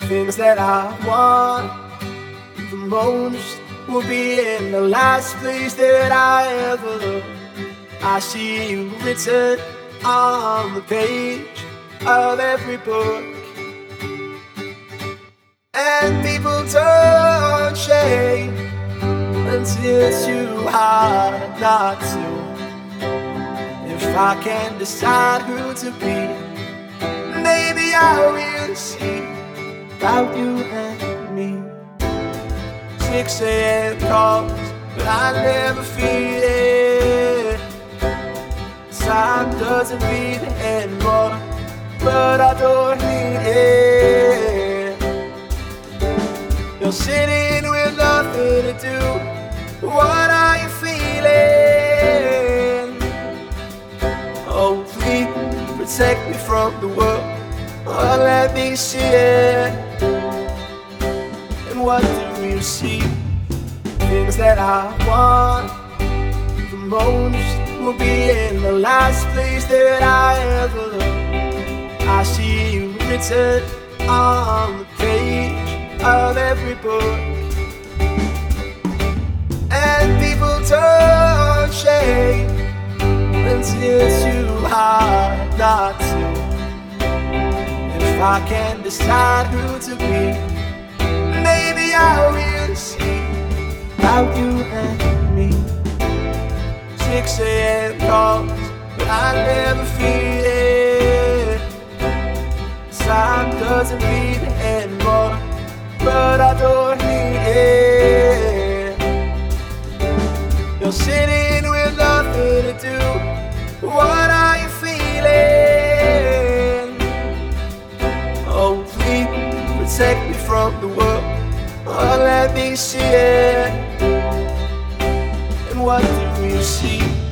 things that I want the most will be in the last place that I ever look. I see you written on the page of every book, and people don't change until it's too hard not to. If I can't decide who to be, maybe I will see about you and me. 6 a.m. calls, but I never feel it. Time doesn't beat anymore, but I don't need it. You're sitting with nothing to do. What are you feeling? Oh, please protect me from the world. Oh, let me see it. And what do you see? Things that I want the most will be in the last place that I ever look. I see you written on the page of every book, and people don't change until it's too hard not to. If I can't decide who to be, maybe I will see about you and me. 6 a.m. calls, but I never feel it. Time doesn't beat anymore, but I don't need it. You're sitting with nothing to do. What are you feeling? Oh, please protect me from the world. Oh, let me see it. And what do you see?